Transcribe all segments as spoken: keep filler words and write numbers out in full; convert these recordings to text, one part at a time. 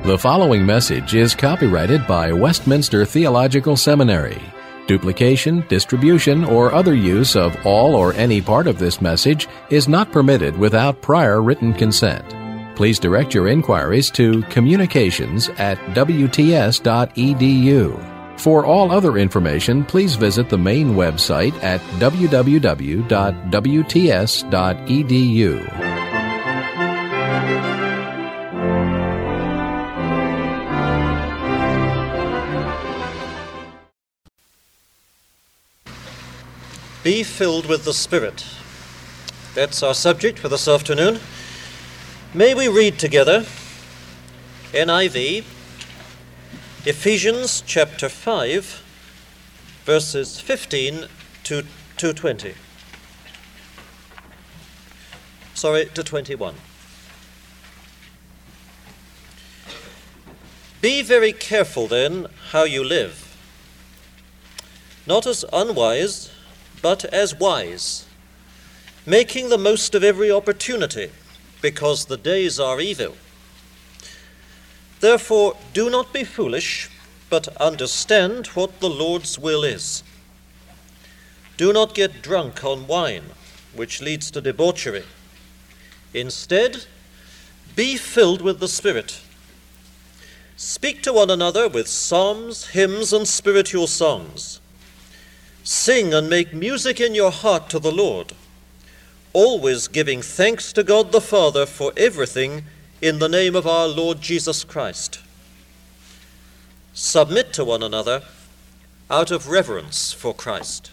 The following message is copyrighted by Westminster Theological Seminary. Duplication, distribution, or other use of all or any part of this message is not permitted without prior written consent. Please direct your inquiries to communications at w t s dot e d u. For all other information, please visit the main website at w w w dot w t s dot e d u. Be filled with the Spirit. That's our subject for this afternoon. May we read together N I V, Ephesians chapter five, verses fifteen to, to twenty. Sorry, to twenty-one. Be very careful then how you live, not as unwise, but as wise, making the most of every opportunity, because the days are evil. Therefore, do not be foolish, but understand what the Lord's will is. Do not get drunk on wine, which leads to debauchery. Instead, be filled with the Spirit. Speak to one another with psalms, hymns, and spiritual songs. Sing and make music in your heart to the Lord, always giving thanks to God the Father for everything in the name of our Lord Jesus Christ. Submit to one another out of reverence for Christ.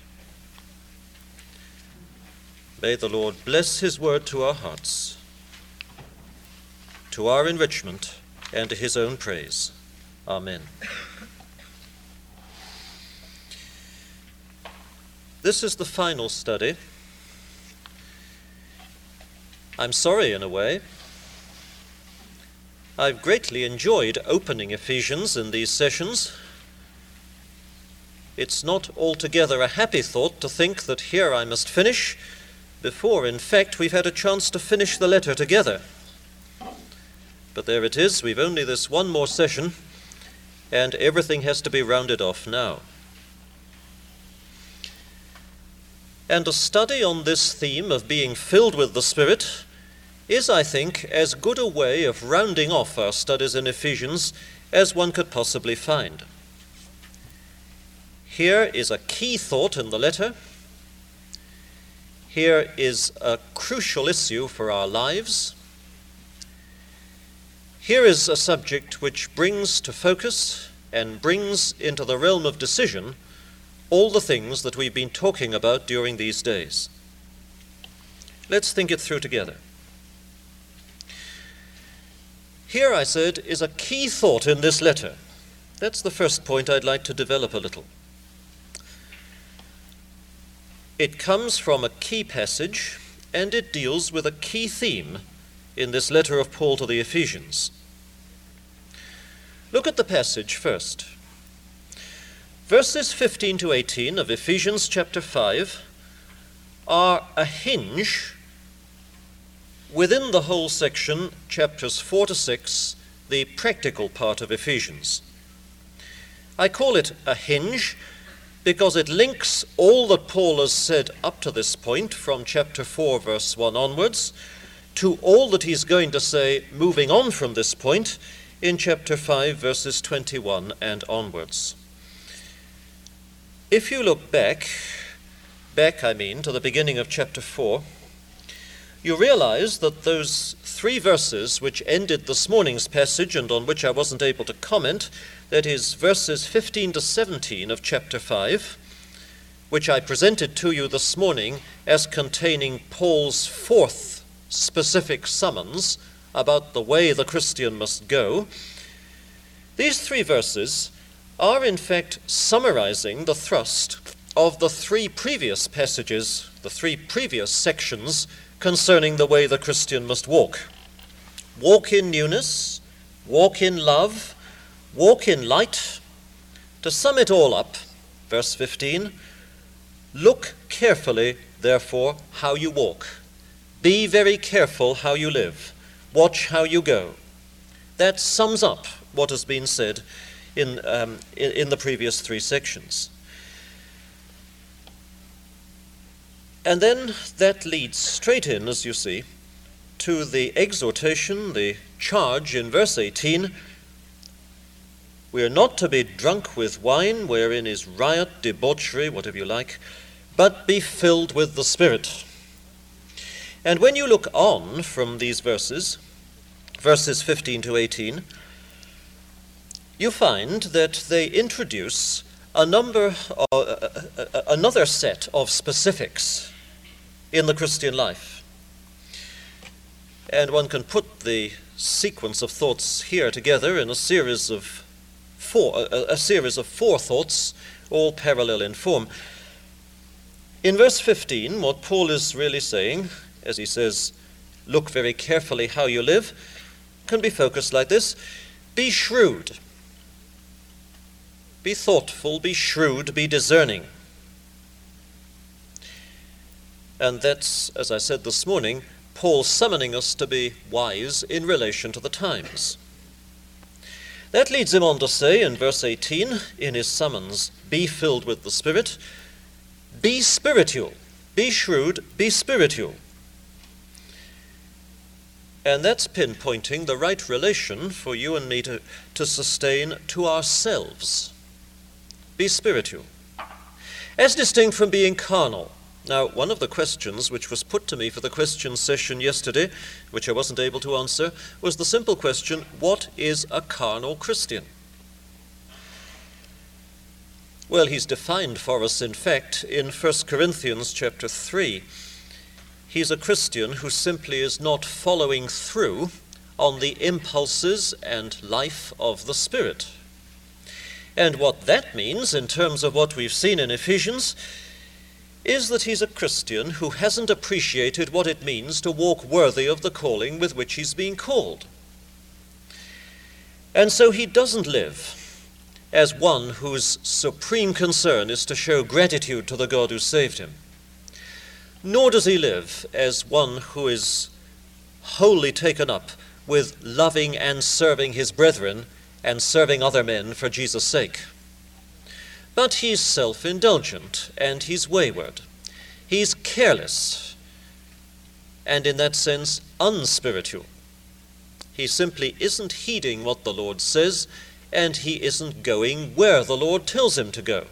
May the Lord bless his word to our hearts, to our enrichment, and to his own praise. Amen. This is the final study. I'm sorry in a way. I've greatly enjoyed opening Ephesians in these sessions. It's not altogether a happy thought to think that here I must finish before, in fact, we've had a chance to finish the letter together. But there it is, we've only this one more session, and everything has to be rounded off now. And a study on this theme of being filled with the Spirit is, I think, as good a way of rounding off our studies in Ephesians as one could possibly find. Here is a key thought in the letter. Here is a crucial issue for our lives. Here is a subject which brings to focus and brings into the realm of decision all the things that we've been talking about during these days. Let's think it through together. Here, I said, is a key thought in this letter. That's the first point I'd like to develop a little. It comes from a key passage, and it deals with a key theme in this letter of Paul to the Ephesians. Look at the passage first. Verses fifteen to eighteen of Ephesians chapter five are a hinge within the whole section, chapters four to six, the practical part of Ephesians. I call it a hinge because it links all that Paul has said up to this point from chapter four, verse one onwards, to all that he's going to say moving on from this point in chapter five, verses twenty-one and onwards. If you look back, back I mean, to the beginning of chapter four, you realize that those three verses which ended this morning's passage and on which I wasn't able to comment, that is verses fifteen to seventeen of chapter five, which I presented to you this morning as containing Paul's fourth specific summons about the way the Christian must go, these three verses are in fact summarizing the thrust of the three previous passages, the three previous sections concerning the way the Christian must walk. Walk in newness, walk in love, walk in light. To sum it all up, verse fifteen, look carefully, therefore, how you walk. Be very careful how you live. Watch how you go. That sums up what has been said in, um, in, in the previous three sections. And then that leads straight in, as you see, to the exhortation, the charge in verse eighteen. We are not to be drunk with wine, wherein is riot, debauchery, whatever you like, but be filled with the Spirit. And when you look on from these verses, verses fifteen to eighteen, you find that they introduce a number, of, uh, uh, another set of specifics in the Christian life. And one can put the sequence of thoughts here together in a series of four, a, a series of four thoughts, all parallel in form. In verse fifteen, what Paul is really saying, as he says, look very carefully how you live, can be focused like this: be shrewd, be thoughtful, be shrewd, be discerning. And that's, as I said this morning, Paul summoning us to be wise in relation to the times. That leads him on to say in verse eighteen, in his summons, be filled with the Spirit, be spiritual, be shrewd, be spiritual. And that's pinpointing the right relation for you and me to, to sustain to ourselves. Be spiritual, as distinct from being carnal. Now, one of the questions which was put to me for the question session yesterday, which I wasn't able to answer, was the simple question, what is a carnal Christian? Well, he's defined for us, in fact, in First Corinthians chapter three. He's a Christian who simply is not following through on the impulses and life of the Spirit. And what that means, in terms of what we've seen in Ephesians, is that he's a Christian who hasn't appreciated what it means to walk worthy of the calling with which he's being called. And so he doesn't live as one whose supreme concern is to show gratitude to the God who saved him. Nor does he live as one who is wholly taken up with loving and serving his brethren and serving other men for Jesus' sake. But he's self-indulgent and he's wayward. He's careless and in that sense unspiritual. He simply isn't heeding what the Lord says, and he isn't going where the Lord tells him to go.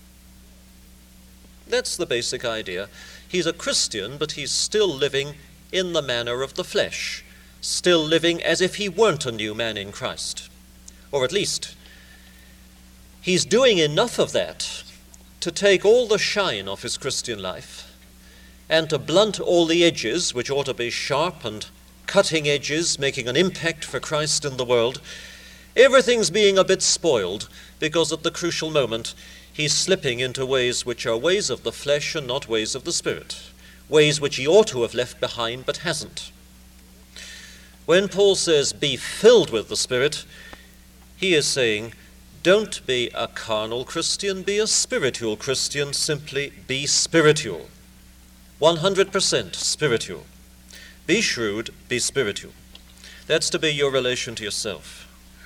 That's the basic idea. He's a Christian, but he's still living in the manner of the flesh, still living as if he weren't a new man in Christ. Or at least, he's doing enough of that to take all the shine off his Christian life and to blunt all the edges, which ought to be sharp and cutting edges, making an impact for Christ in the world. Everything's being a bit spoiled because at the crucial moment he's slipping into ways which are ways of the flesh and not ways of the Spirit, ways which he ought to have left behind but hasn't. When Paul says, be filled with the Spirit, he is saying, don't be a carnal Christian, be a spiritual Christian, simply be spiritual. one hundred percent spiritual. Be shrewd, be spiritual. That's to be your relation to yourself.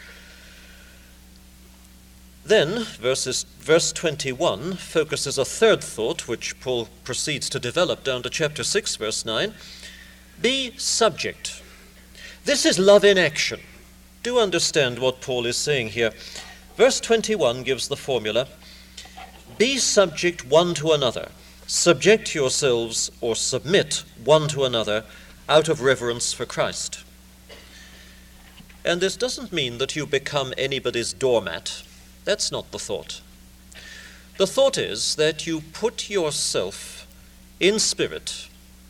Then, verses, verse twenty-one focuses a third thought, which Paul proceeds to develop down to chapter six, verse nine. Be subject. This is love in action. Do understand what Paul is saying here. Verse twenty-one gives the formula, be subject one to another. Subject yourselves or submit one to another out of reverence for Christ. And this doesn't mean that you become anybody's doormat. That's not the thought. The thought is that you put yourself in spirit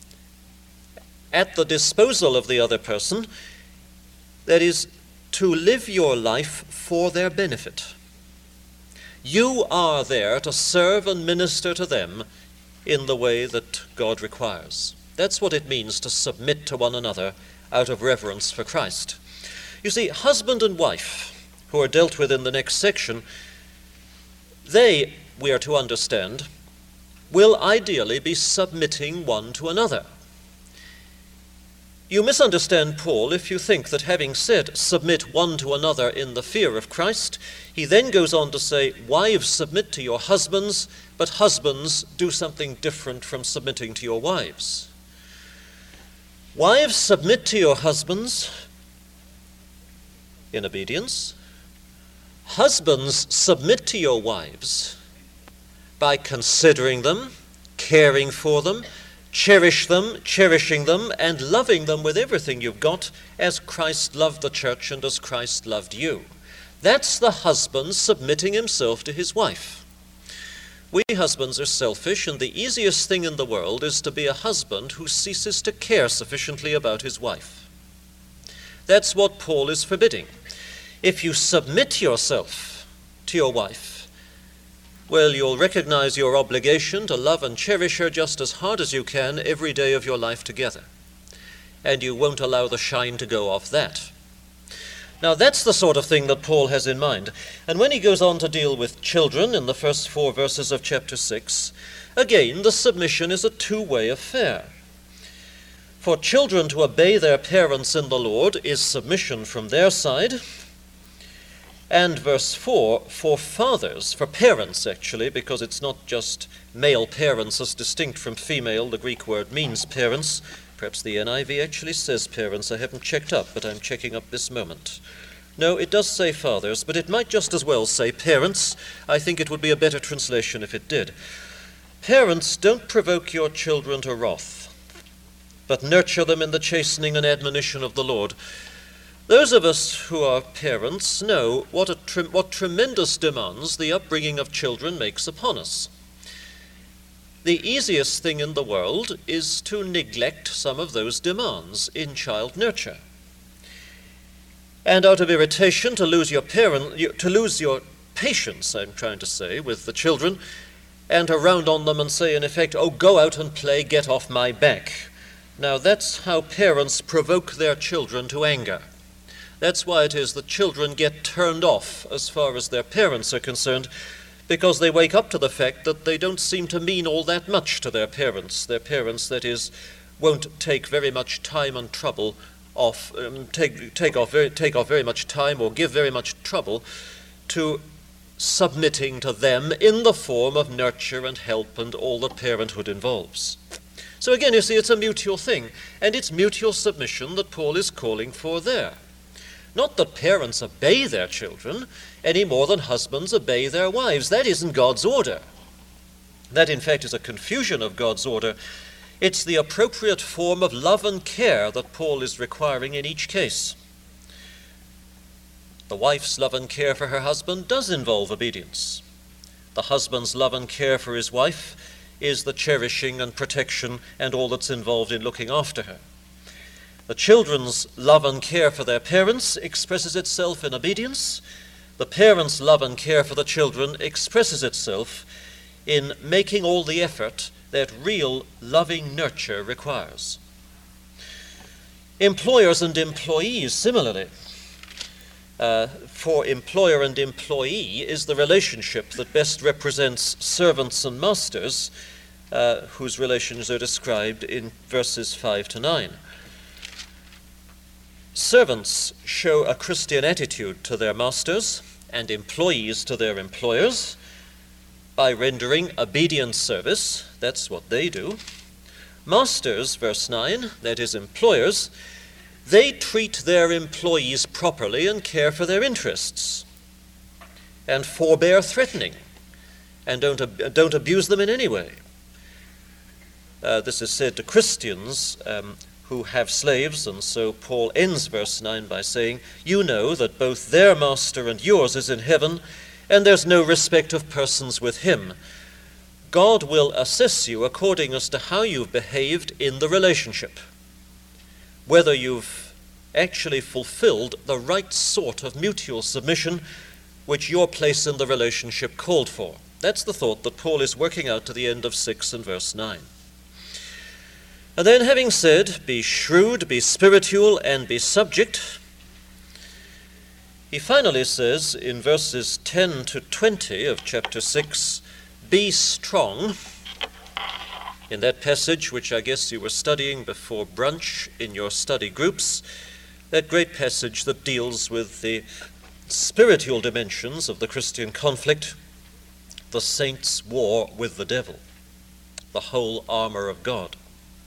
at the disposal of the other person, that is, to live your life for their benefit. You are there to serve and minister to them in the way that God requires. That's what it means to submit to one another out of reverence for Christ. You see, husband and wife, who are dealt with in the next section, they, we are to understand, will ideally be submitting one to another. You misunderstand Paul if you think that having said, submit one to another in the fear of Christ, he then goes on to say, wives, submit to your husbands, but husbands, do something different from submitting to your wives. Wives, submit to your husbands in obedience. Husbands, submit to your wives by considering them, caring for them, cherish them, cherishing them, and loving them with everything you've got, as Christ loved the church and as Christ loved you. That's the husband submitting himself to his wife. We husbands are selfish, and the easiest thing in the world is to be a husband who ceases to care sufficiently about his wife. That's what Paul is forbidding. If you submit yourself to your wife, well, you'll recognize your obligation to love and cherish her just as hard as you can every day of your life together. And you won't allow the shine to go off that. Now, that's the sort of thing that Paul has in mind. And when he goes on to deal with children in the first four verses of chapter six, again, the submission is a two-way affair. For children to obey their parents in the Lord is submission from their side. And verse four, for fathers, for parents actually, because it's not just male parents as distinct from female, the Greek word means parents. Perhaps the N I V actually says parents, I haven't checked up, but I'm checking up this moment. No, it does say fathers, but it might just as well say parents. I think it would be a better translation if it did. Parents, don't provoke your children to wrath, but nurture them in the chastening and admonition of the Lord. Those of us who are parents know what, a tre- what tremendous demands the upbringing of children makes upon us. The easiest thing in the world is to neglect some of those demands in child nurture. And out of irritation to lose your parent, to lose your patience, I'm trying to say, with the children, and to round on them and say, in effect, oh, go out and play, get off my back. Now, that's how parents provoke their children to anger. That's why it is that children get turned off as far as their parents are concerned, because they wake up to the fact that they don't seem to mean all that much to their parents. Their parents, that is, won't take very much time and trouble off, um, take, take, off very, take off very much time or give very much trouble to submitting to them in the form of nurture and help and all that parenthood involves. So again, you see, it's a mutual thing, and it's mutual submission that Paul is calling for there. Not that parents obey their children any more than husbands obey their wives. That isn't God's order. That, in fact, is a confusion of God's order. It's the appropriate form of love and care that Paul is requiring in each case. The wife's love and care for her husband does involve obedience. The husband's love and care for his wife is the cherishing and protection and all that's involved in looking after her. The children's love and care for their parents expresses itself in obedience. The parents' love and care for the children expresses itself in making all the effort that real loving nurture requires. Employers and employees, similarly. Uh, for employer and employee is the relationship that best represents servants and masters, uh, whose relations are described in verses five to nine. Servants show a Christian attitude to their masters and employees to their employers by rendering obedient service. That's what they do. Masters, verse nine, that is employers, they treat their employees properly and care for their interests and forbear threatening and don't, ab- don't abuse them in any way. Uh, this is said to Christians um, who have slaves, and so Paul ends verse nine by saying, you know that both their master and yours is in heaven, and there's no respect of persons with him. God will assess you according as to how you've behaved in the relationship, whether you've actually fulfilled the right sort of mutual submission which your place in the relationship called for. That's the thought that Paul is working out to the end of six and verse nine. And then, having said, be shrewd, be spiritual, and be subject, he finally says in verses ten to twenty of chapter six, be strong In that passage, which I guess you were studying before brunch in your study groups, that great passage that deals with the spiritual dimensions of the Christian conflict, the saints' war with the devil, the whole armor of God.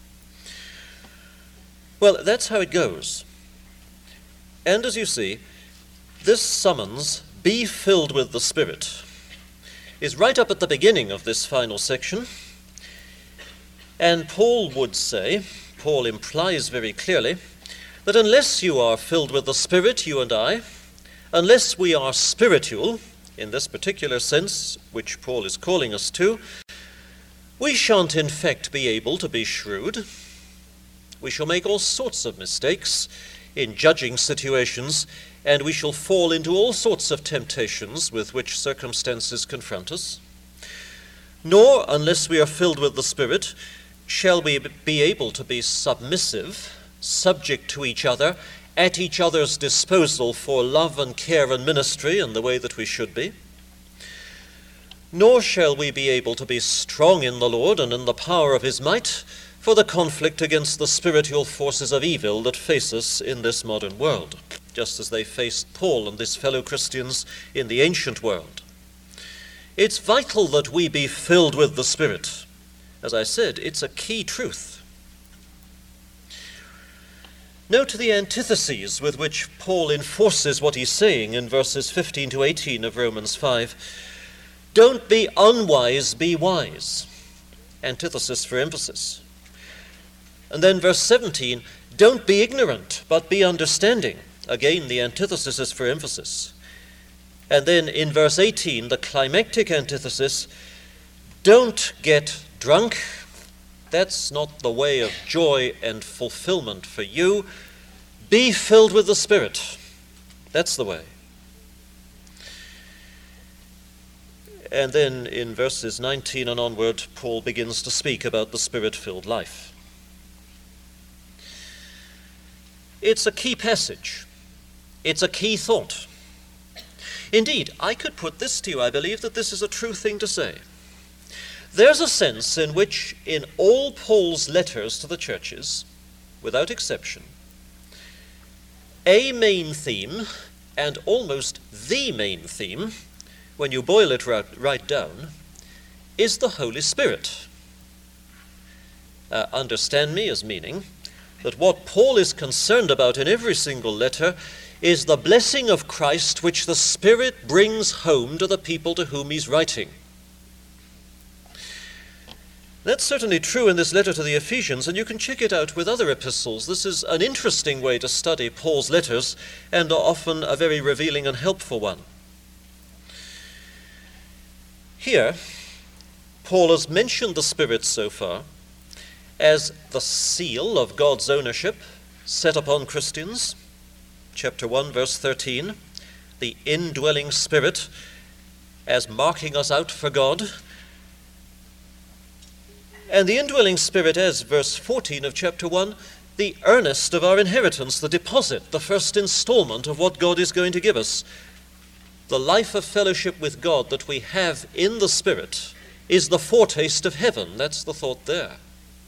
Well, that's how it goes. And as you see, this summons, be filled with the Spirit, is right up at the beginning of this final section. And Paul would say, Paul implies very clearly, that unless you are filled with the Spirit, you and I, unless we are spiritual, in this particular sense, which Paul is calling us to, we shan't in fact be able to be shrewd. We shall make all sorts of mistakes in judging situations, and we shall fall into all sorts of temptations with which circumstances confront us. Nor, unless we are filled with the Spirit, shall we be able to be submissive, subject to each other, at each other's disposal for love and care and ministry in the way that we should be. Nor shall we be able to be strong in the Lord and in the power of his might for the conflict against the spiritual forces of evil that face us in this modern world, just as they faced Paul and his fellow Christians in the ancient world. It's vital that we be filled with the Spirit. As I said, it's a key truth. Note the antitheses with which Paul enforces what he's saying in verses fifteen to eighteen of Romans five. Don't be unwise, be wise. Antithesis for emphasis. And then verse seventeen, don't be ignorant, but be understanding. Again, the antithesis is for emphasis. And then in verse eighteen, the climactic antithesis, don't get drunk. That's not the way of joy and fulfillment for you. Be filled with the Spirit. That's the way. And then in verses nineteen and onward, Paul begins to speak about the Spirit-filled life. It's a key passage. It's a key thought. Indeed, I could put this to you. I believe that this is a true thing to say. There's a sense in which in all Paul's letters to the churches, without exception, a main theme, and almost the main theme, when you boil it right, right down, is the Holy Spirit. Uh, understand me as meaning that what Paul is concerned about in every single letter is the blessing of Christ which the Spirit brings home to the people to whom he's writing. That's certainly true in this letter to the Ephesians, and you can check it out with other epistles. This is an interesting way to study Paul's letters, and often a very revealing and helpful one. Here, Paul has mentioned the Spirit so far as the seal of God's ownership set upon Christians. Chapter one, verse thirteen, the indwelling Spirit as marking us out for God. And the indwelling Spirit as, verse fourteen of chapter one, the earnest of our inheritance, the deposit, the first installment of what God is going to give us. The life of fellowship with God that we have in the Spirit is the foretaste of heaven. That's the thought there.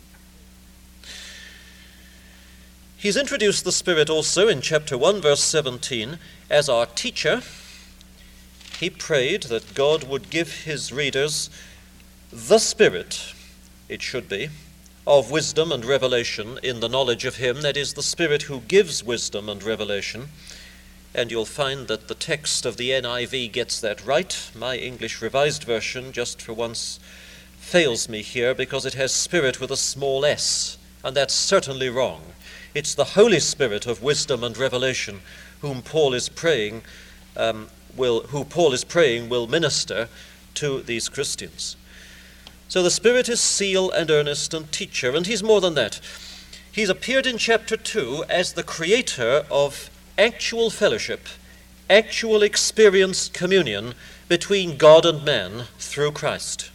He's introduced the Spirit also in chapter one, verse seventeen, as our teacher. He prayed that God would give his readers the Spirit, it should be, of wisdom and revelation in the knowledge of him, that is, the Spirit who gives wisdom and revelation. And you'll find that the text of the N I V gets that right. My English Revised Version, just for once, fails me here because it has Spirit with a small s, and that's certainly wrong. It's the Holy Spirit of wisdom and revelation whom Paul is praying, um, will, who Paul is praying will minister to these Christians. So the Spirit is seal and earnest and teacher, and he's more than that. He's appeared in chapter two as the creator of actual fellowship, actual experienced communion between God and man through Christ.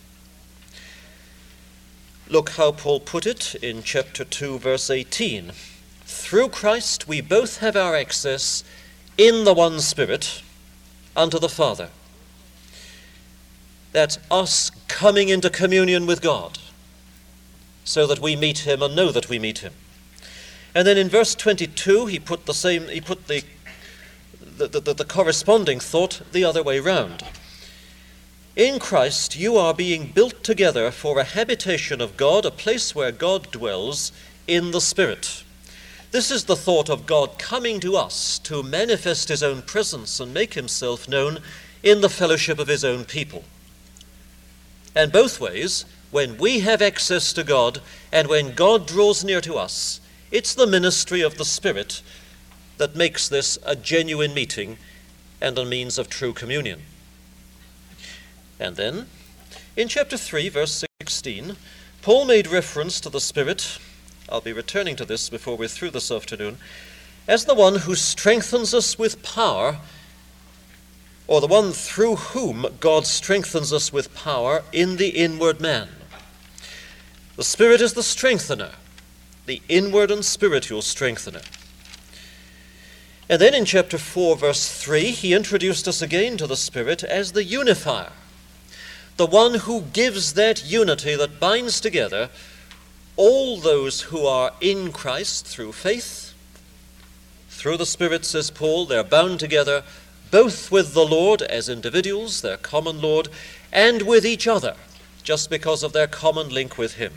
Look how Paul put it in chapter two, verse eighteen. Through Christ we both have our access in the one Spirit unto the Father. That's us coming into communion with God. so that we meet him and know that we meet him. And then in verse twenty-two, he put the same, he put the the, the, the corresponding thought the other way round. In Christ, you are being built together for a habitation of God, a place where God dwells in the Spirit. This is the thought of God coming to us to manifest his own presence and make himself known in the fellowship of his own people. And both ways, when we have access to God and when God draws near to us, it's the ministry of the Spirit that makes this a genuine meeting and a means of true communion. And then, in chapter three, verse sixteen, Paul made reference to the Spirit, I'll be returning to this before we're through this afternoon, as the one who strengthens us with power, or the one through whom God strengthens us with power in the inward man. The Spirit is the strengthener, the inward and spiritual strengthener. And then in chapter four, verse three, he introduced us again to the Spirit as the unifier, the one who gives that unity that binds together all those who are in Christ through faith. Through the Spirit, says Paul, they're bound together both with the Lord as individuals, their common Lord, and with each other, just because of their common link with him.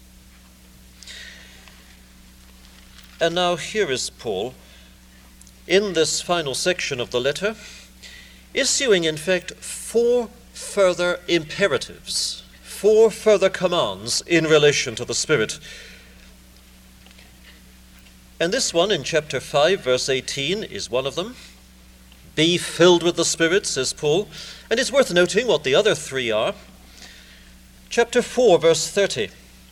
And now here is Paul, in this final section of the letter, issuing in fact four further imperatives, four further commands in relation to the Spirit. And this one in chapter five, verse eighteen, is one of them. Be filled with the Spirit, says Paul, and it's worth noting what the other three are. Chapter four, verse thirty,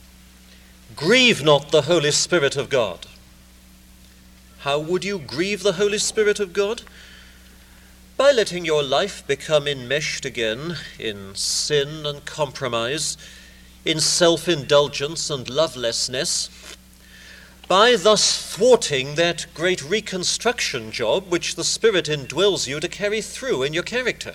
grieve not the Holy Spirit of God. How would you grieve the Holy Spirit of God? By letting your life become enmeshed again in sin and compromise, in self-indulgence and lovelessness, by thus thwarting that great reconstruction job which the Spirit indwells you to carry through in your character.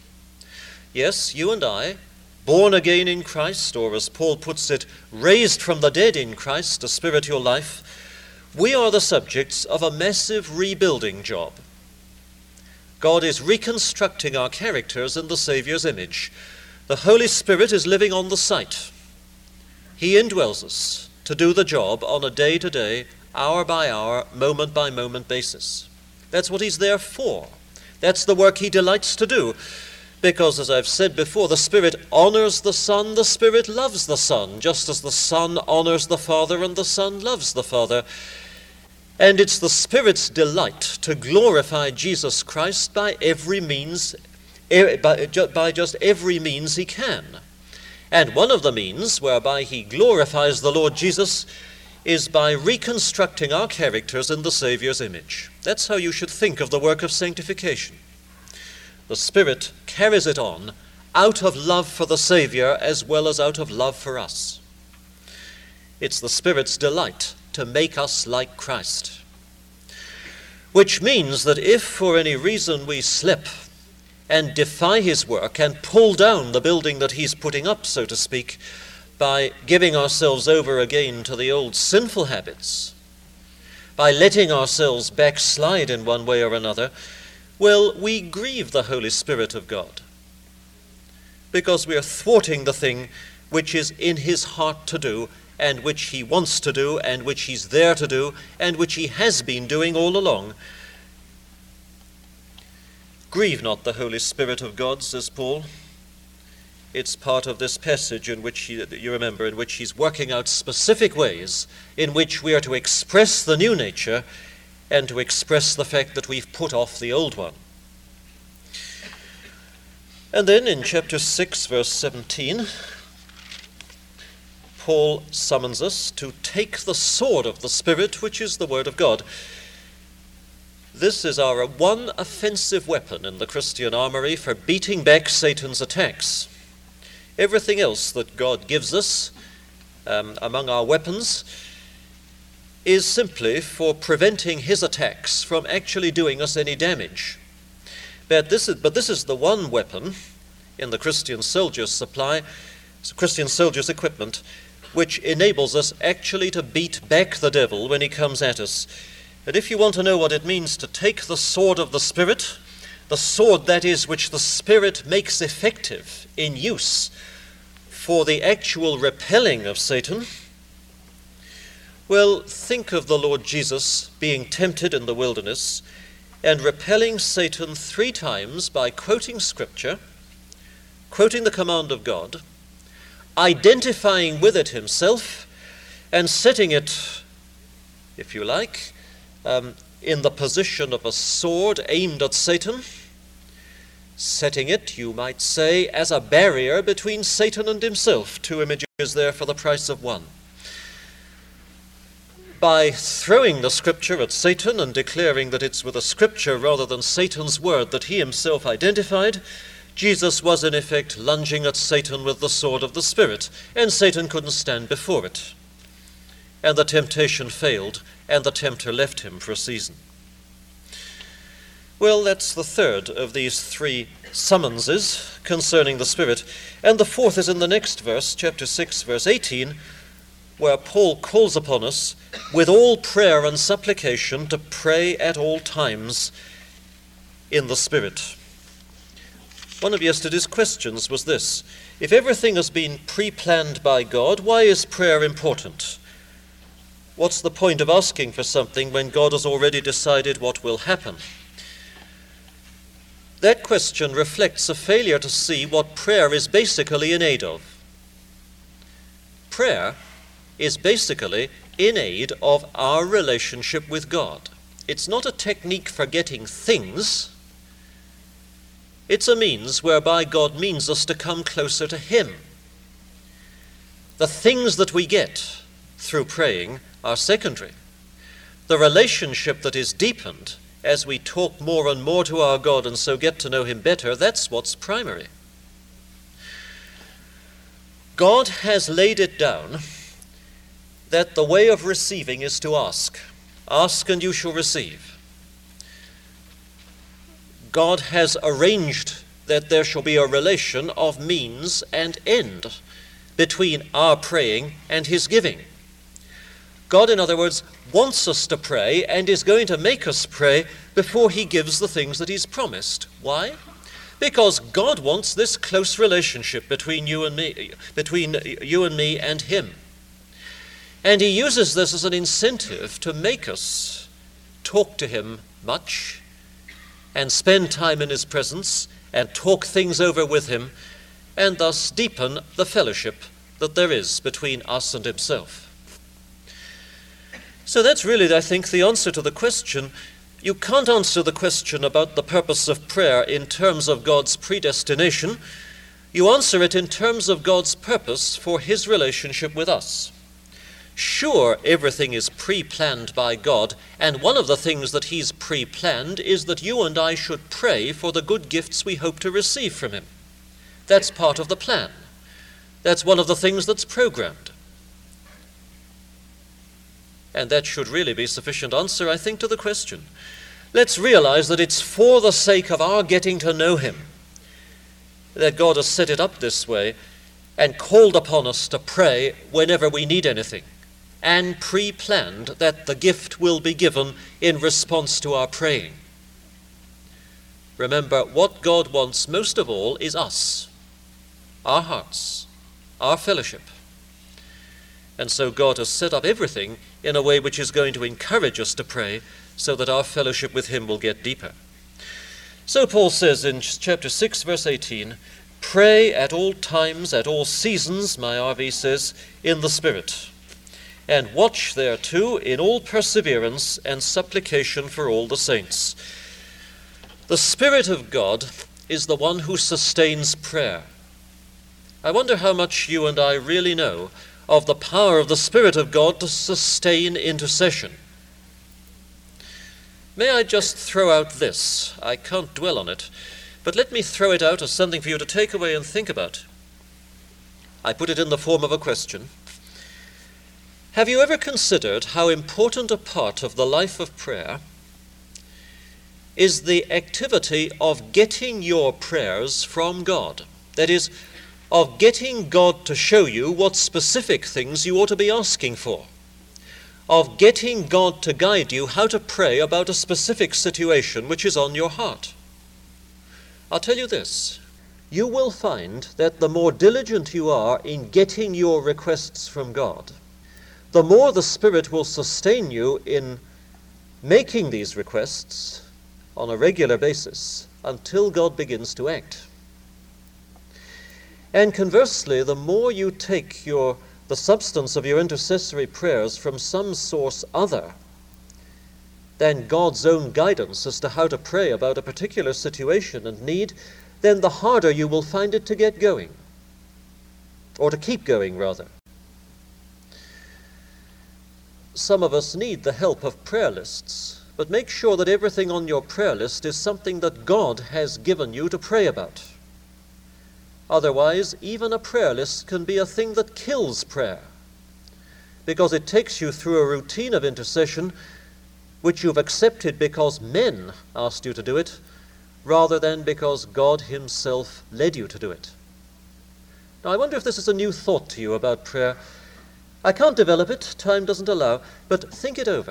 Yes, you and I, born again in Christ, or as Paul puts it, raised from the dead in Christ, a spiritual life, we are the subjects of a massive rebuilding job. God is reconstructing our characters in the Saviour's image. The Holy Spirit is living on the site. He indwells us to do the job on a day-to-day, hour-by-hour, moment-by-moment basis. That's what he's there for. That's the work he delights to do. Because, as I've said before, the Spirit honors the Son, the Spirit loves the Son, just as the Son honors the Father and the Son loves the Father. And it's the Spirit's delight to glorify Jesus Christ by every means, by just every means he can. And one of the means whereby he glorifies the Lord Jesus is by reconstructing our characters in the Saviour's image. That's how you should think of the work of sanctification. The Spirit carries it on out of love for the Savior as well as out of love for us. It's the Spirit's delight to make us like Christ. Which means that if for any reason we slip and defy his work and pull down the building that he's putting up, so to speak, by giving ourselves over again to the old sinful habits, by letting ourselves backslide in one way or another, well, we grieve the Holy Spirit of God because we are thwarting the thing which is in his heart to do, and which he wants to do, and which he's there to do, and which he has been doing all along. Grieve not the Holy Spirit of God, says Paul. It's part of this passage in which, he, you remember, in which he's working out specific ways in which we are to express the new nature and to express the fact that we've put off the old one. And then in chapter six, verse seventeen, Paul summons us to take the sword of the Spirit, which is the Word of God. This is our one offensive weapon in the Christian armory for beating back Satan's attacks. Everything else that God gives us um, among our weapons is simply for preventing his attacks from actually doing us any damage. But this is, but this is the one weapon in the Christian soldier's supply, Christian soldier's equipment, which enables us actually to beat back the devil when he comes at us. And if you want to know what it means to take the sword of the Spirit, the sword that is which the Spirit makes effective in use for the actual repelling of Satan, well, think of the Lord Jesus being tempted in the wilderness and repelling Satan three times by quoting Scripture, quoting the command of God, identifying with it himself, and setting it, if you like, um, in the position of a sword aimed at Satan, setting it, you might say, as a barrier between Satan and himself, two images there for the price of one. By throwing the Scripture at Satan and declaring that it's with a Scripture rather than Satan's word that he himself identified, Jesus was in effect lunging at Satan with the sword of the Spirit, and Satan couldn't stand before it. And the temptation failed, and the tempter left him for a season. Well, that's the third of these three summonses concerning the Spirit. And the fourth is in the next verse, chapter six, verse eighteen, where Paul calls upon us with all prayer and supplication to pray at all times in the Spirit. One of yesterday's questions was this: if everything has been pre-planned by God, why is prayer important? What's the point of asking for something when God has already decided what will happen? That question reflects a failure to see what prayer is basically in aid of. Prayer is basically in aid of our relationship with God. It's not a technique for getting things. It's a means whereby God means us to come closer to Him. The things that we get through praying are secondary. The relationship that is deepened as we talk more and more to our God and so get to know Him better, that's what's primary. God has laid it down that the way of receiving is to ask. Ask and you shall receive. God has arranged that there shall be a relation of means and end between our praying and His giving. God, in other words, wants us to pray and is going to make us pray before He gives the things that He's promised. Why? Because God wants this close relationship between you and me, between you and me and Him. And He uses this as an incentive to make us talk to Him much and spend time in His presence and talk things over with Him, and thus deepen the fellowship that there is between us and Himself. So that's really, I think, the answer to the question. You can't answer the question about the purpose of prayer in terms of God's predestination. You answer it in terms of God's purpose for His relationship with us. Sure, everything is pre-planned by God, and one of the things that He's pre-planned is that you and I should pray for the good gifts we hope to receive from Him. That's part of the plan. That's one of the things that's programmed. And that should really be sufficient answer, I think, to the question. Let's realize that it's for the sake of our getting to know Him that God has set it up this way and called upon us to pray whenever we need anything, and pre-planned that the gift will be given in response to our praying. Remember, what God wants most of all is us, our hearts, our fellowship. And so God has set up everything in a way which is going to encourage us to pray so that our fellowship with Him will get deeper. So Paul says in chapter six, verse eighteen, pray at all times, at all seasons, my R V says, in the Spirit, and watch thereto in all perseverance and supplication for all the saints. The Spirit of God is the one who sustains prayer. I wonder how much you and I really know of the power of the Spirit of God to sustain intercession. May I just throw out this? I can't dwell on it, but let me throw it out as something for you to take away and think about. I put it in the form of a question. Have you ever considered how important a part of the life of prayer is the activity of getting your prayers from God? That is, of getting God to show you what specific things you ought to be asking for, of getting God to guide you how to pray about a specific situation which is on your heart. I'll tell you this, you will find that the more diligent you are in getting your requests from God, the more the Spirit will sustain you in making these requests on a regular basis until God begins to act. And conversely, the more you take your the substance of your intercessory prayers from some source other than God's own guidance as to how to pray about a particular situation and need, then the harder you will find it to get going, or to keep going, rather. Some of us need the help of prayer lists, but make sure that everything on your prayer list is something that God has given you to pray about. Otherwise, even a prayer list can be a thing that kills prayer, because it takes you through a routine of intercession which you've accepted because men asked you to do it, rather than because God himself led you to do it. Now, I wonder if this is a new thought to you about prayer. I can't develop it, time doesn't allow, but think it over.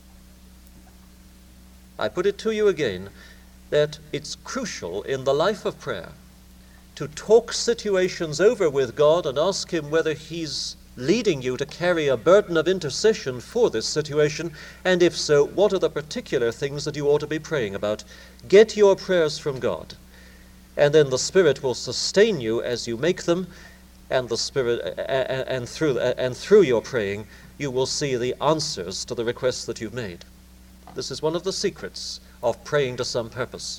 I put it to you again that it's crucial in the life of prayer to talk situations over with God and ask him whether he's leading you to carry a burden of intercession for this situation, and if so, what are the particular things that you ought to be praying about. Get your prayers from God, and then the Spirit will sustain you as you make them, and the Spirit, and through and through your praying, you will see the answers to the requests that you've made. This is one of the secrets of praying to some purpose.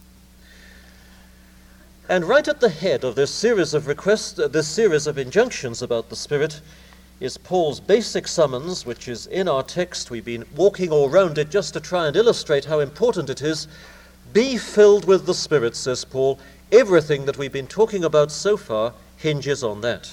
And right at the head of this series of requests, this series of injunctions about the Spirit, is Paul's basic summons, which is in our text. We've been walking all round it just to try and illustrate how important it is. Be filled with the Spirit, says Paul. Everything that we've been talking about so far hinges on that.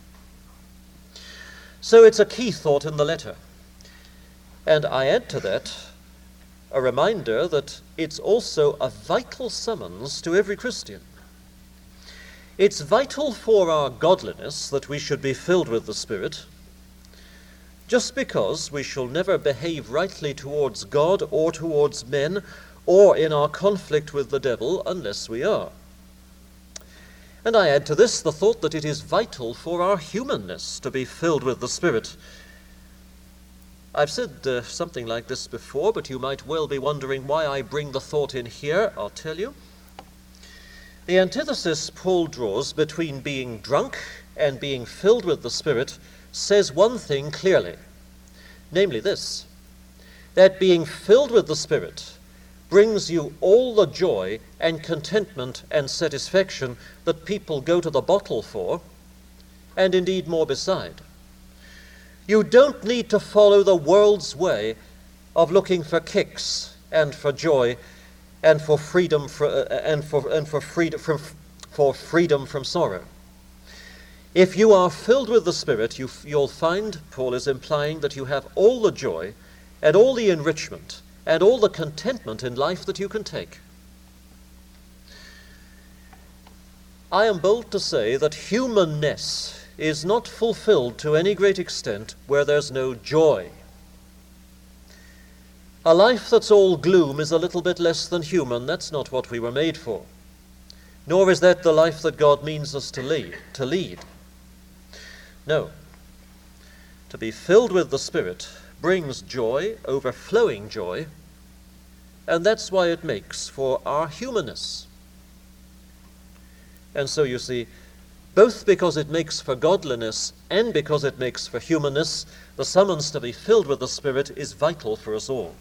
So it's a key thought in the letter. And I add to that a reminder that it's also a vital summons to every Christian. It's vital for our godliness that we should be filled with the Spirit, just because we shall never behave rightly towards God or towards men or in our conflict with the devil unless we are. And I add to this the thought that it is vital for our humanness to be filled with the Spirit. I've said uh, something like this before, but you might well be wondering why I bring the thought in here. I'll tell you. The antithesis Paul draws between being drunk and being filled with the Spirit says one thing clearly, namely this, that being filled with the Spirit brings you all the joy and contentment and satisfaction that people go to the bottle for, and indeed more beside. You don't need to follow the world's way of looking for kicks and for joy and for freedom for, uh, and for and for freedom from for freedom from sorrow. If you are filled with the Spirit, you, you'll find, Paul is implying, that you have all the joy and all the enrichment and all the contentment in life that you can take. I am bold to say that humanness is not fulfilled to any great extent where there's no joy. A life that's all gloom is a little bit less than human. That's not what we were made for. Nor is that the life that God means us to lead. To lead. No. To be filled with the Spirit brings joy, overflowing joy, and that's why it makes for our humanness. And so you see, both because it makes for godliness and because it makes for humanness, the summons to be filled with the Spirit is vital for us all.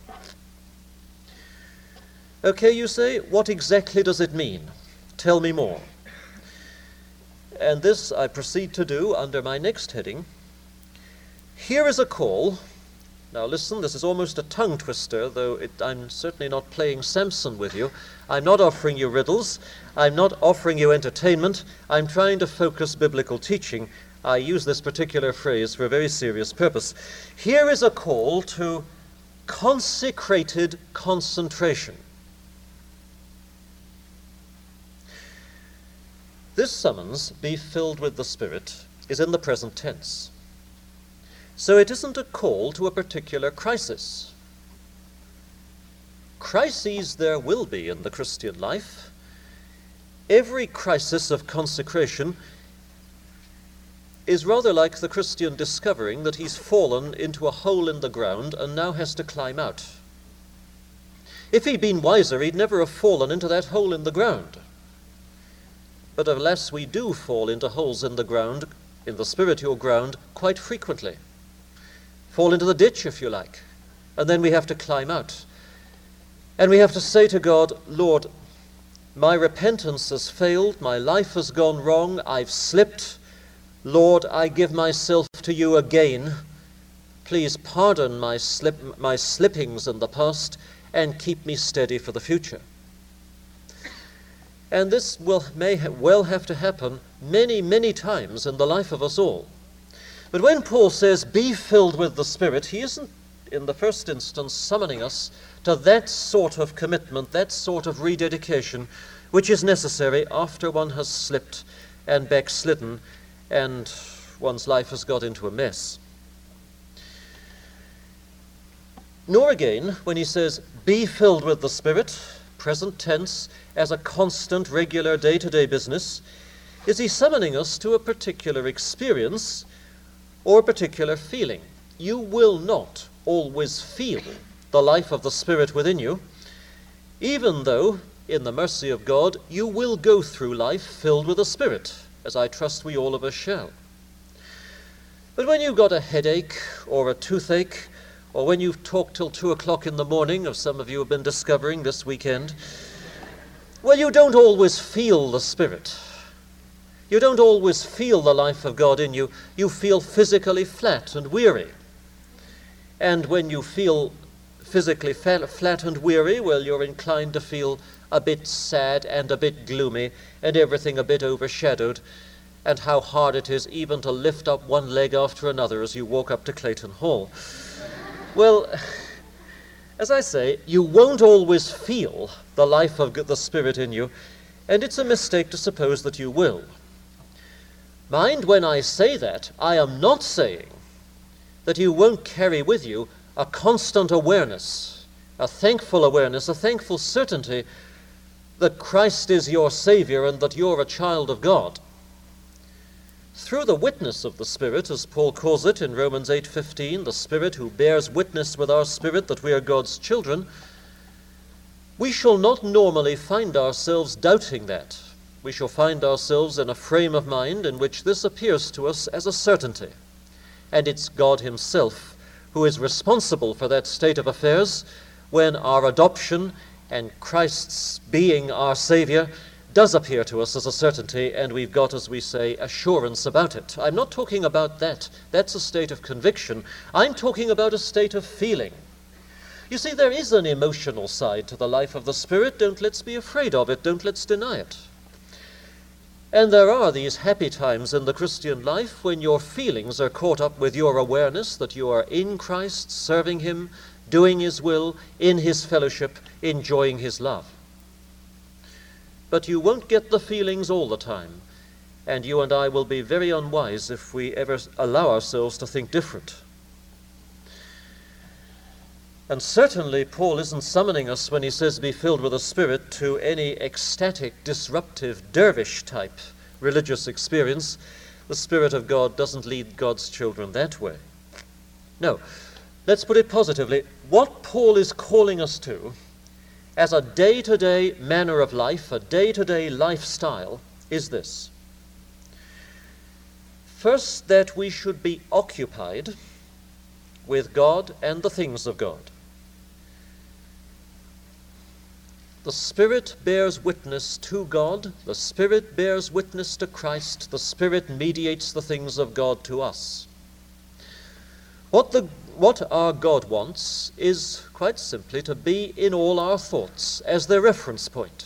Okay, you say, what exactly does it mean? Tell me more. And this I proceed to do under my next heading. Here is a call. Now listen, this is almost a tongue twister, though it, I'm certainly not playing Samson with you. I'm not offering you riddles. I'm not offering you entertainment. I'm trying to focus biblical teaching. I use this particular phrase for a very serious purpose. Here is a call to consecrated concentration. This summons, be filled with the Spirit, is in the present tense. So it isn't a call to a particular crisis. Crises there will be in the Christian life. Every crisis of consecration is rather like the Christian discovering that he's fallen into a hole in the ground and now has to climb out. If he'd been wiser, he'd never have fallen into that hole in the ground. But alas, we do fall into holes in the ground, in the spiritual ground, quite frequently. Fall into the ditch, if you like, and then we have to climb out. And we have to say to God, Lord, my repentance has failed, my life has gone wrong, I've slipped. Lord, I give myself to you again. Please pardon my slip, my slippings in the past and keep me steady for the future. And this will may ha- well have to happen many, many times in the life of us all. But when Paul says, be filled with the Spirit, he isn't, in the first instance, summoning us to that sort of commitment, that sort of rededication, which is necessary after one has slipped and backslidden and one's life has got into a mess. Nor again, when he says, be filled with the Spirit, present tense, as a constant, regular, day-to-day business, is he summoning us to a particular experience or a particular feeling. You will not always feel the life of the Spirit within you, even though, in the mercy of God, you will go through life filled with the Spirit, as I trust we all of us shall. But when you've got a headache or a toothache, or when you've talked till two o'clock in the morning, as some of you have been discovering this weekend, well, you don't always feel the Spirit. You don't always feel the life of God in you. You feel physically flat and weary. And when you feel physically flat and weary, well, you're inclined to feel a bit sad and a bit gloomy and everything a bit overshadowed, and how hard it is even to lift up one leg after another as you walk up to Clayton Hall. Well, as I say, you won't always feel the life of the Spirit in you, and it's a mistake to suppose that you will. Mind, when I say that, I am not saying that you won't carry with you a constant awareness, a thankful awareness, a thankful certainty that Christ is your Savior and that you're a child of God. Through the witness of the Spirit, as Paul calls it in Romans eight fifteen, the Spirit who bears witness with our spirit that we are God's children, we shall not normally find ourselves doubting that. We shall find ourselves in a frame of mind in which this appears to us as a certainty. And it's God himself who is responsible for that state of affairs when our adoption and Christ's being our Savior does appear to us as a certainty, and we've got, as we say, assurance about it. I'm not talking about that. That's a state of conviction. I'm talking about a state of feeling. You see, there is an emotional side to the life of the Spirit. Don't let's be afraid of it. Don't let's deny it. And there are these happy times in the Christian life when your feelings are caught up with your awareness that you are in Christ, serving him, doing his will, in his fellowship, enjoying his love. But you won't get the feelings all the time, and you and I will be very unwise if we ever allow ourselves to think different. And certainly Paul isn't summoning us when he says be filled with the Spirit to any ecstatic, disruptive, dervish type religious experience. The Spirit of God doesn't lead God's children that way. No, let's put it positively. What Paul is calling us to as a day-to-day manner of life, a day-to-day lifestyle, is this. First, that we should be occupied with God and the things of God. The Spirit bears witness to God, the Spirit bears witness to Christ, the Spirit mediates the things of God to us. What the What our God wants is, quite simply, to be in all our thoughts as their reference point,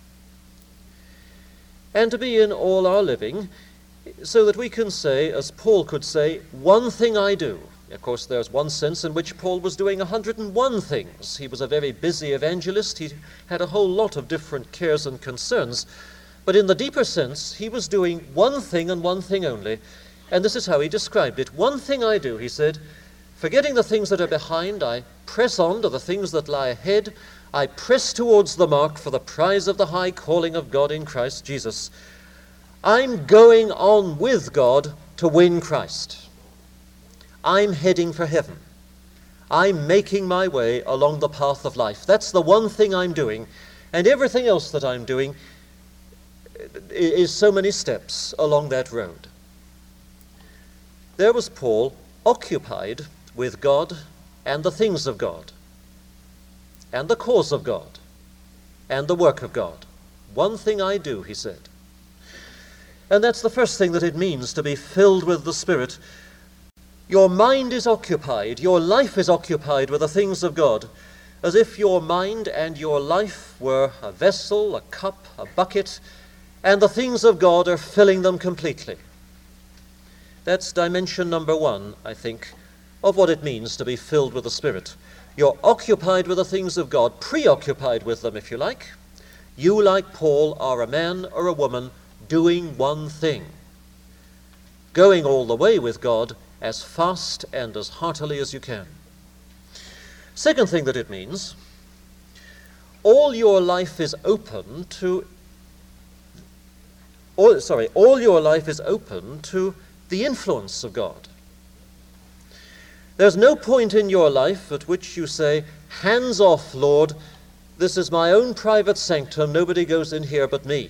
and to be in all our living, so that we can say, as Paul could say, one thing I do. Of course, there's one sense in which Paul was doing one hundred and one things. He was a very busy evangelist. He had a whole lot of different cares and concerns. But in the deeper sense, he was doing one thing and one thing only, and this is how he described it. One thing I do, he said, forgetting the things that are behind, I press on to the things that lie ahead. I press towards the mark for the prize of the high calling of God in Christ Jesus. I'm going on with God to win Christ. I'm heading for heaven. I'm making my way along the path of life. That's the one thing I'm doing, and everything else that I'm doing is so many steps along that road. There was Paul, occupied with God and the things of God, and the cause of God, and the work of God. One thing I do, he said. And that's the first thing that it means to be filled with the Spirit. Your mind is occupied, your life is occupied with the things of God, as if your mind and your life were a vessel, a cup, a bucket, and the things of God are filling them completely. That's dimension number one, I think, of what it means to be filled with the Spirit. You're occupied with the things of God, preoccupied with them, if you like. You, like Paul, are a man or a woman doing one thing, going all the way with God as fast and as heartily as you can. Second thing that it means, all your life is open to, all, sorry, all your life is open to the influence of God. There's no point in your life at which you say, hands off, Lord, this is my own private sanctum, nobody goes in here but me.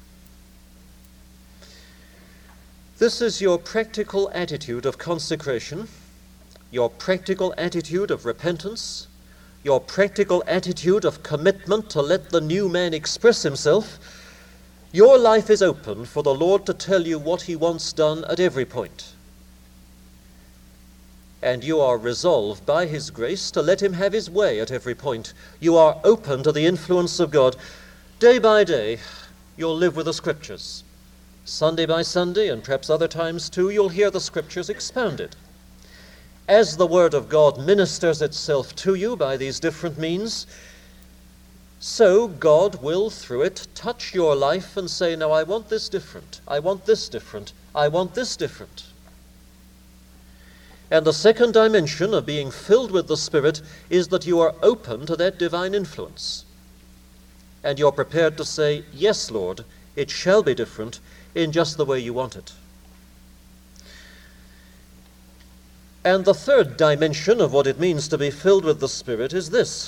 This is your practical attitude of consecration, your practical attitude of repentance, your practical attitude of commitment to let the new man express himself. Your life is open for the Lord to tell you what he wants done at every point. And you are resolved by his grace to let him have his way at every point. You are open to the influence of God. Day by day, you'll live with the Scriptures. Sunday by Sunday, and perhaps other times too, you'll hear the Scriptures expounded. As the Word of God ministers itself to you by these different means, so God will, through it, touch your life and say, now I want this different, I want this different, I want this different. And the second dimension of being filled with the Spirit is that you are open to that divine influence. And you're prepared to say, yes, Lord, it shall be different in just the way you want it. And the third dimension of what it means to be filled with the Spirit is this,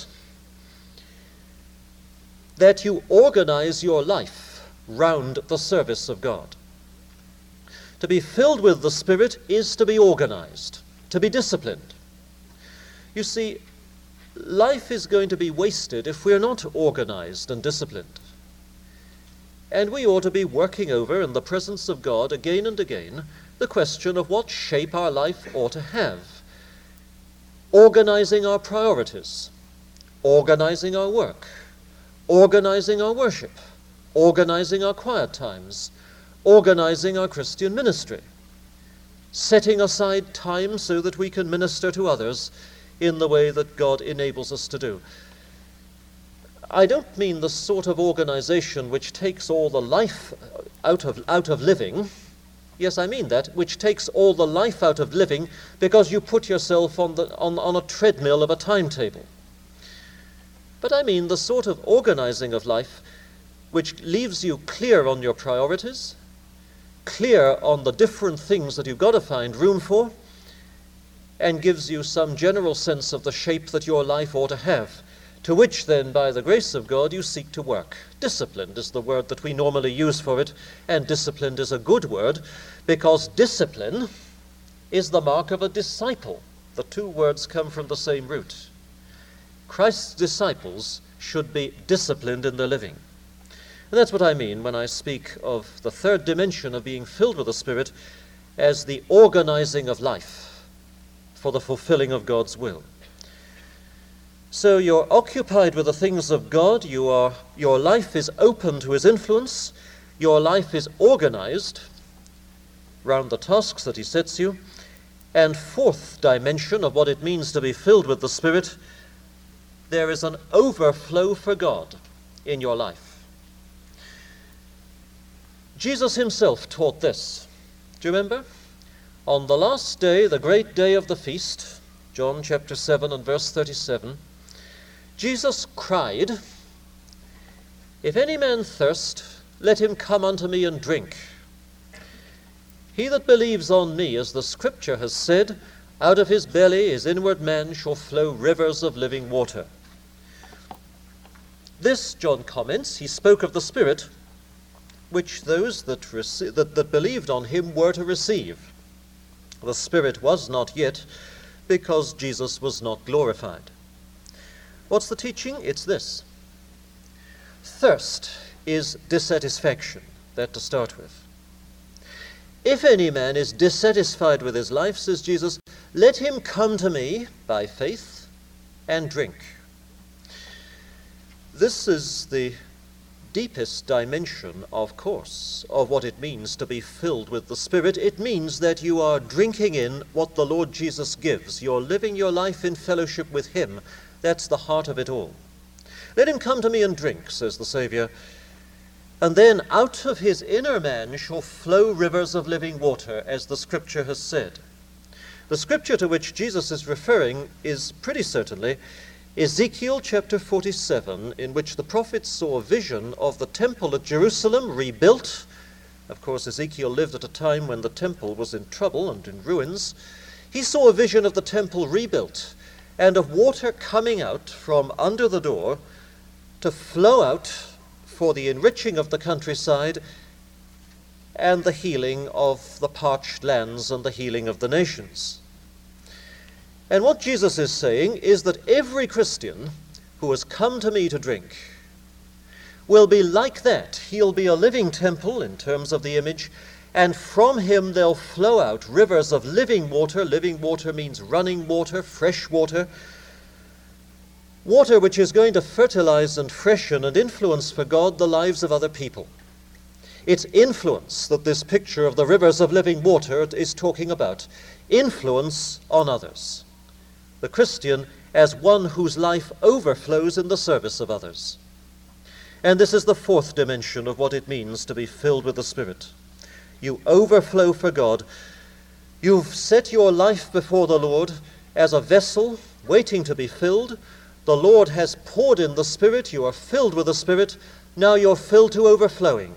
that you organize your life round the service of God. To be filled with the Spirit is to be organized, to be disciplined. You see, life is going to be wasted if we're not organized and disciplined. And we ought to be working over in the presence of God again and again the question of what shape our life ought to have. Organizing our priorities, organizing our work, organizing our worship, organizing our quiet times, organizing our Christian ministry, setting aside time so that we can minister to others in the way that God enables us to do. I don't mean the sort of organization which takes all the life out of, out of living. Yes, I mean that, which takes all the life out of living because you put yourself on, the, on, on a treadmill of a timetable. But I mean the sort of organizing of life which leaves you clear on your priorities, clear on the different things that you've got to find room for, and gives you some general sense of the shape that your life ought to have, to which then, by the grace of God, you seek to work. Disciplined is the word that we normally use for it, and disciplined is a good word, because discipline is the mark of a disciple. The two words come from the same root. Christ's disciples should be disciplined in their living. And that's what I mean when I speak of the third dimension of being filled with the Spirit as the organizing of life for the fulfilling of God's will. So you're occupied with the things of God, you are, your life is open to his influence, your life is organized round the tasks that he sets you, and fourth dimension of what it means to be filled with the Spirit, there is an overflow for God in your life. Jesus himself taught this. Do you remember? On the last day, the great day of the feast, John chapter seven and verse thirty-seven, Jesus cried, "If any man thirst, let him come unto me and drink. He that believes on me, as the Scripture has said, out of his belly, his inward man, shall flow rivers of living water." This, John comments, he spoke of the Spirit, which those that, rece- that, that believed on him were to receive. The Spirit was not yet, because Jesus was not glorified. What's the teaching? It's this. Thirst is dissatisfaction, that to start with. If any man is dissatisfied with his life, says Jesus, let him come to me by faith and drink. This is the deepest dimension, of course, of what it means to be filled with the Spirit. It means that you are drinking in what the Lord Jesus gives. You're living your life in fellowship with him. That's the heart of it all. Let him come to me and drink, says the Savior. And then out of his inner man shall flow rivers of living water, as the Scripture has said. The Scripture to which Jesus is referring is pretty certainly Ezekiel chapter forty-seven, in which the prophet saw a vision of the temple at Jerusalem rebuilt. Of course, Ezekiel lived at a time when the temple was in trouble and in ruins. He saw a vision of the temple rebuilt and of water coming out from under the door to flow out for the enriching of the countryside and the healing of the parched lands and the healing of the nations. And what Jesus is saying is that every Christian who has come to me to drink will be like that. He'll be a living temple in terms of the image, and from him there'll flow out rivers of living water. Living water means running water, fresh water, water which is going to fertilize and freshen and influence for God the lives of other people. It's influence that this picture of the rivers of living water is talking about. Influence on others. The Christian as one whose life overflows in the service of others. And this is the fourth dimension of what it means to be filled with the Spirit. You overflow for God. You've set your life before the Lord as a vessel waiting to be filled. The Lord has poured in the Spirit. You are filled with the Spirit. Now you're filled to overflowing.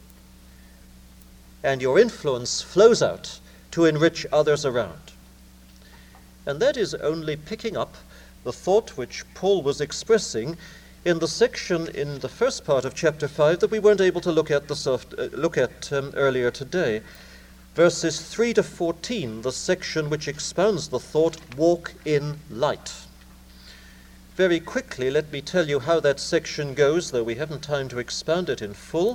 And your influence flows out to enrich others around. And that is only picking up the thought which Paul was expressing in the section in the first part of chapter five that we weren't able to look at, this, uh, look at um, earlier today. Verses three to fourteen, the section which expounds the thought, walk in light. Very quickly, let me tell you how that section goes, though we haven't time to expound it in full.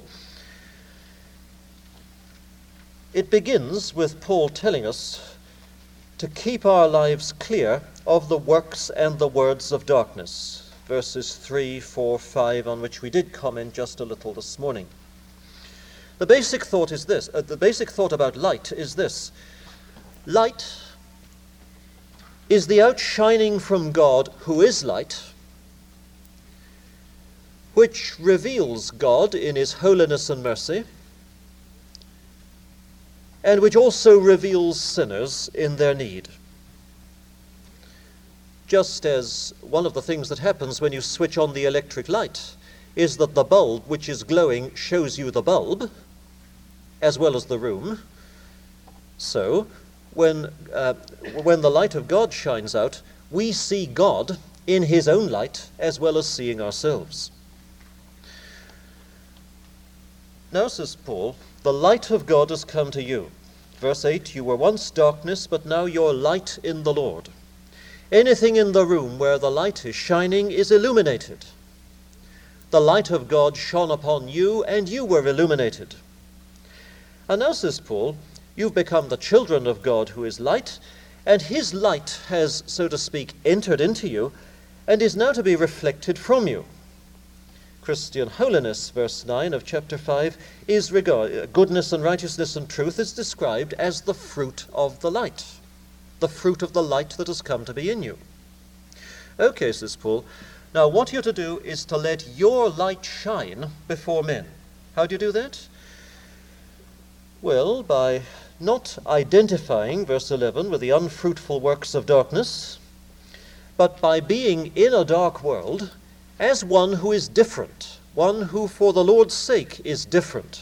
It begins with Paul telling us to keep our lives clear of the works and the words of darkness. Verses three, four, five, on which we did comment just a little this morning. The basic thought is this, uh, the basic thought about light is this. Light is the outshining from God, who is light, which reveals God in his holiness and mercy, and which also reveals sinners in their need. Just as one of the things that happens when you switch on the electric light is that the bulb which is glowing shows you the bulb, as well as the room, so when, uh, when the light of God shines out, we see God in his own light as well as seeing ourselves. Now, says Paul, the light of God has come to you. Verse eight, you were once darkness, but now you're light in the Lord. Anything in the room where the light is shining is illuminated. The light of God shone upon you, and you were illuminated. And now, says Paul, you've become the children of God who is light, and his light has, so to speak, entered into you, and is now to be reflected from you. Christian holiness, verse nine of chapter five, is regard, goodness and righteousness and truth is described as the fruit of the light, the fruit of the light that has come to be in you. Okay, says Paul, now what you're to do is to let your light shine before men. How do you do that? Well, by not identifying, verse eleven, with the unfruitful works of darkness, but by being in a dark world as one who is different, one who for the Lord's sake is different.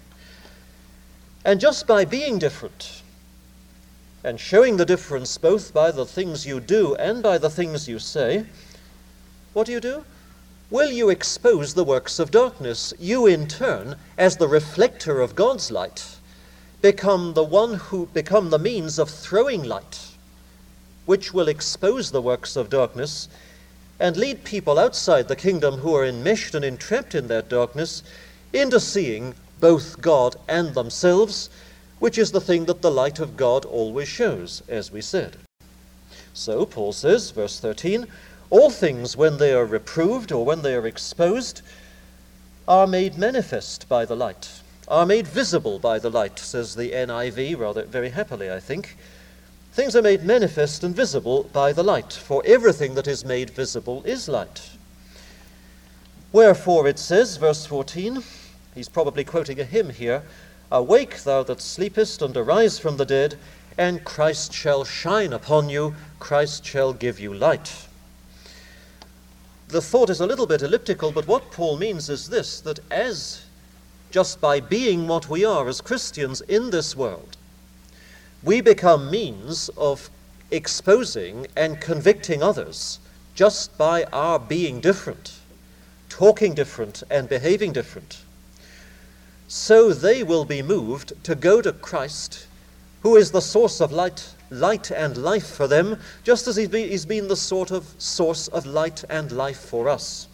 And just by being different, and showing the difference both by the things you do and by the things you say, what do you do? Will you expose the works of darkness? You, in turn, as the reflector of God's light, become the one who become the means of throwing light, which will expose the works of darkness and lead people outside the kingdom who are enmeshed and entrapped in that darkness into seeing both God and themselves, which is the thing that the light of God always shows, as we said. So Paul says, verse thirteen, all things when they are reproved or when they are exposed are made manifest by the light, are made visible by the light, says the N I V, rather very happily, I think. Things are made manifest and visible by the light, for everything that is made visible is light. Wherefore it says, verse fourteen, he's probably quoting a hymn here, awake thou that sleepest, and arise from the dead, and Christ shall shine upon you, Christ shall give you light. The thought is a little bit elliptical, but what Paul means is this, that as just by being what we are as Christians in this world, we become means of exposing and convicting others just by our being different, talking different and behaving different. So they will be moved to go to Christ, who is the source of light, light and life for them, just as he's been the sort of source of light and life for us.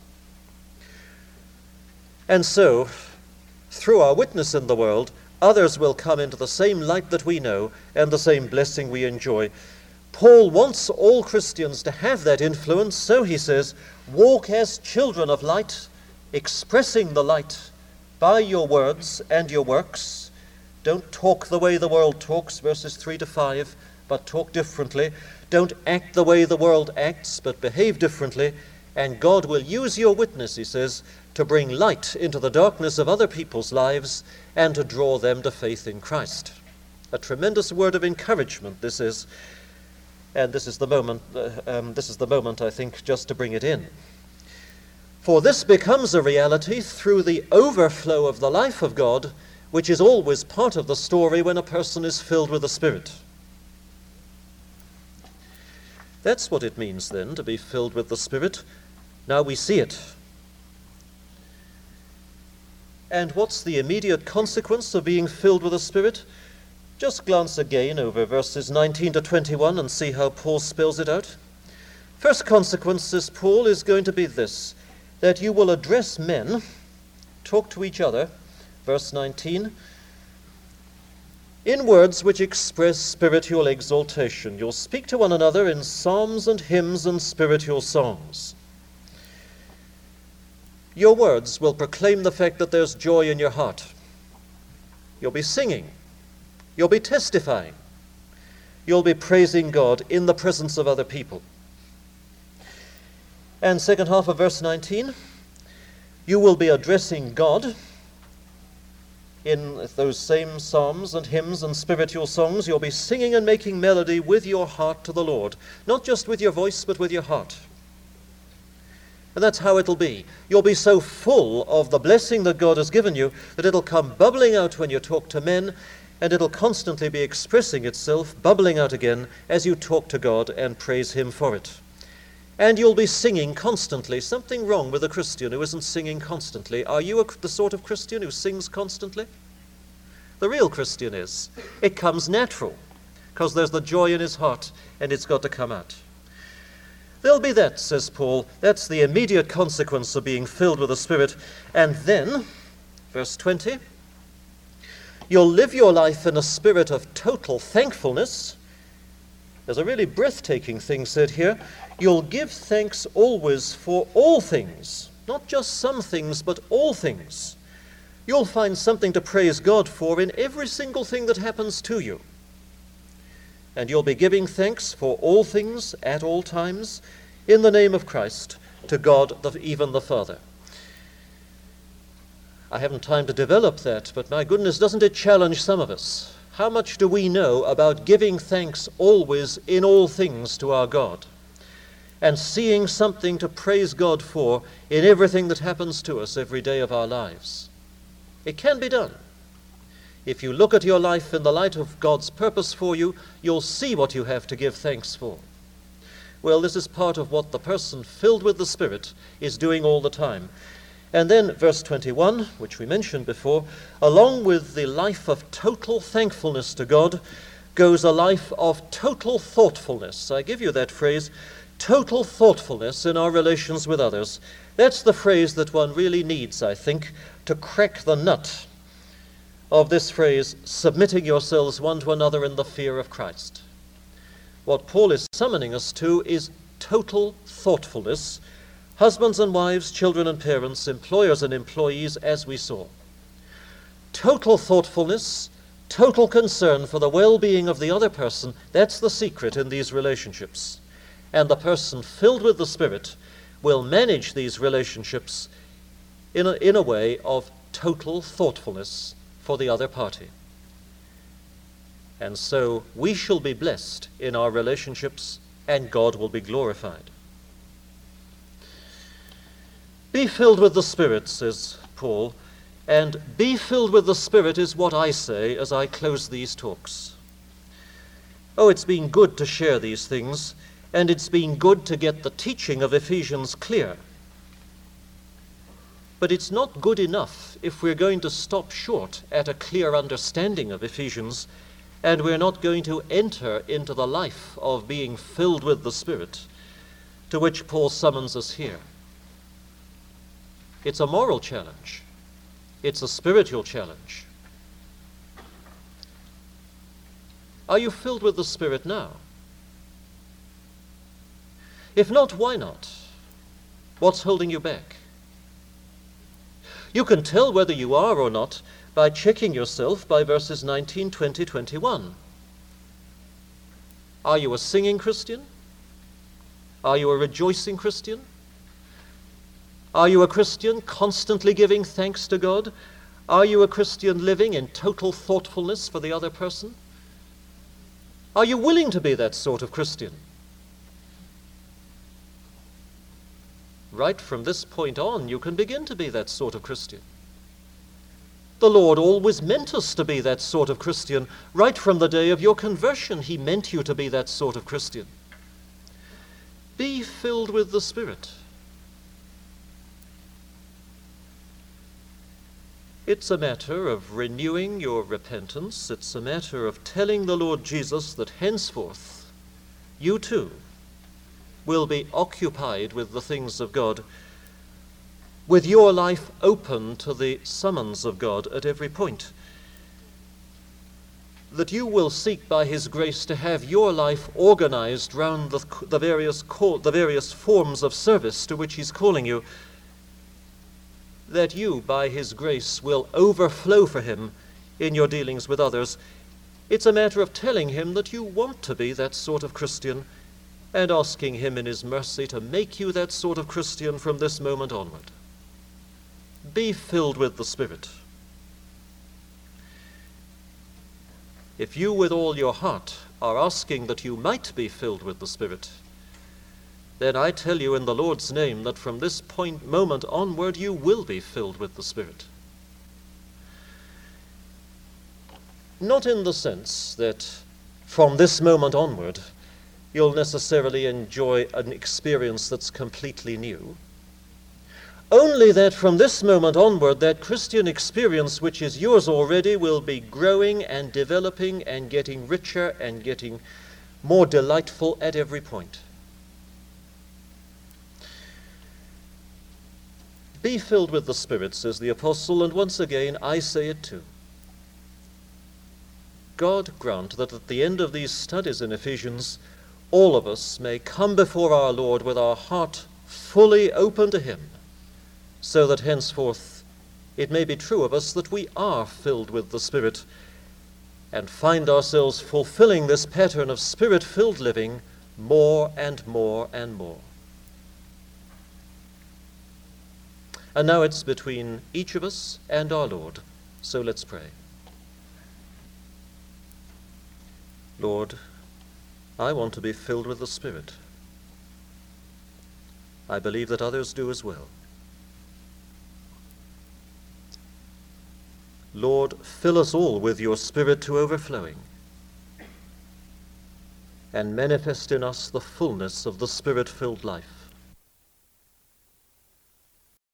And so, through our witness in the world, others will come into the same light that we know and the same blessing we enjoy. Paul wants all Christians to have that influence, so he says, walk as children of light, expressing the light by your words and your works. Don't talk the way the world talks, verses three to five, but talk differently. Don't act the way the world acts, but behave differently. And God will use your witness, he says, to bring light into the darkness of other people's lives and to draw them to faith in Christ. A tremendous word of encouragement this is, and this is the moment, uh, um, this is the moment, I think, just to bring it in. For this becomes a reality through the overflow of the life of God, which is always part of the story when a person is filled with the Spirit. That's what it means then, to be filled with the Spirit. Now we see it. And what's the immediate consequence of being filled with the Spirit? Just glance again over verses nineteen to twenty-one and see how Paul spells it out. First consequence, says Paul, is going to be this, that you will address men, talk to each other, verse nineteen, in words which express spiritual exaltation. You'll speak to one another in psalms and hymns and spiritual songs. Your words will proclaim the fact that there's joy in your heart. You'll be singing. You'll be testifying. You'll be praising God in the presence of other people. And second half of verse nineteen, you will be addressing God in those same psalms and hymns and spiritual songs. You'll be singing and making melody with your heart to the Lord, not just with your voice, but with your heart. And that's how it'll be. You'll be so full of the blessing that God has given you that it'll come bubbling out when you talk to men, and it'll constantly be expressing itself, bubbling out again, as you talk to God and praise Him for it. And you'll be singing constantly. Something wrong with a Christian who isn't singing constantly. Are you a, the sort of Christian who sings constantly? The real Christian is. It comes natural, because there's the joy in his heart, and it's got to come out. There'll be that, says Paul. That's the immediate consequence of being filled with the Spirit. And then, verse twenty, you'll live your life in a spirit of total thankfulness. There's a really breathtaking thing said here. You'll give thanks always for all things, not just some things, but all things. You'll find something to praise God for in every single thing that happens to you. And you'll be giving thanks for all things at all times in the name of Christ to God, the, even the Father. I haven't time to develop that, but my goodness, doesn't it challenge some of us? How much do we know about giving thanks always in all things to our God, and seeing something to praise God for in everything that happens to us every day of our lives? It can be done. If you look at your life in the light of God's purpose for you, you'll see what you have to give thanks for. Well, this is part of what the person filled with the Spirit is doing all the time. And then verse twenty-one, which we mentioned before, along with the life of total thankfulness to God goes a life of total thoughtfulness. I give you that phrase, total thoughtfulness in our relations with others. That's the phrase that one really needs, I think, to crack the nut of this phrase, submitting yourselves one to another in the fear of Christ. What Paul is summoning us to is total thoughtfulness. Husbands and wives, children and parents, employers and employees, as we saw. Total thoughtfulness, total concern for the well-being of the other person, that's the secret in these relationships. And the person filled with the Spirit will manage these relationships in a, in a way of total thoughtfulness for the other party. And so we shall be blessed in our relationships, and God will be glorified. Be filled with the Spirit, says Paul, and be filled with the Spirit is what I say as I close these talks. Oh, it's been good to share these things, and it's been good to get the teaching of Ephesians clear. But it's not good enough if we're going to stop short at a clear understanding of Ephesians, and we're not going to enter into the life of being filled with the Spirit, to which Paul summons us here. It's a moral challenge. It's a spiritual challenge. Are you filled with the Spirit now? If not, why not? What's holding you back? You can tell whether you are or not by checking yourself by verses nineteen, twenty, twenty-one. Are you a singing Christian? Are you a rejoicing Christian? Are you a Christian constantly giving thanks to God? Are you a Christian living in total thoughtfulness for the other person? Are you willing to be that sort of Christian? Right from this point on, you can begin to be that sort of Christian. The Lord always meant us to be that sort of Christian. Right from the day of your conversion, He meant you to be that sort of Christian. Be filled with the Spirit. It's a matter of renewing your repentance. It's a matter of telling the Lord Jesus that henceforth you too will be occupied with the things of God, with your life open to the summons of God at every point. That you will seek by His grace to have your life organized round the, the, various call, the various forms of service to which He's calling you, that you, by His grace, will overflow for Him in your dealings with others. It's a matter of telling Him that you want to be that sort of Christian and asking Him in His mercy to make you that sort of Christian from this moment onward. Be filled with the Spirit. If you with all your heart are asking that you might be filled with the Spirit, then I tell you in the Lord's name that from this point moment onward you will be filled with the Spirit. Not in the sense that from this moment onward you'll necessarily enjoy an experience that's completely new. Only that from this moment onward that Christian experience which is yours already will be growing and developing and getting richer and getting more delightful at every point. Be filled with the Spirit, says the Apostle, and once again I say it too. God grant that at the end of these studies in Ephesians, all of us may come before our Lord with our heart fully open to Him, so that henceforth it may be true of us that we are filled with the Spirit and find ourselves fulfilling this pattern of Spirit-filled living more and more and more. And now it's between each of us and our Lord. So let's pray. Lord, I want to be filled with the Spirit. I believe that others do as well. Lord, fill us all with your Spirit to overflowing, and manifest in us the fullness of the Spirit-filled life.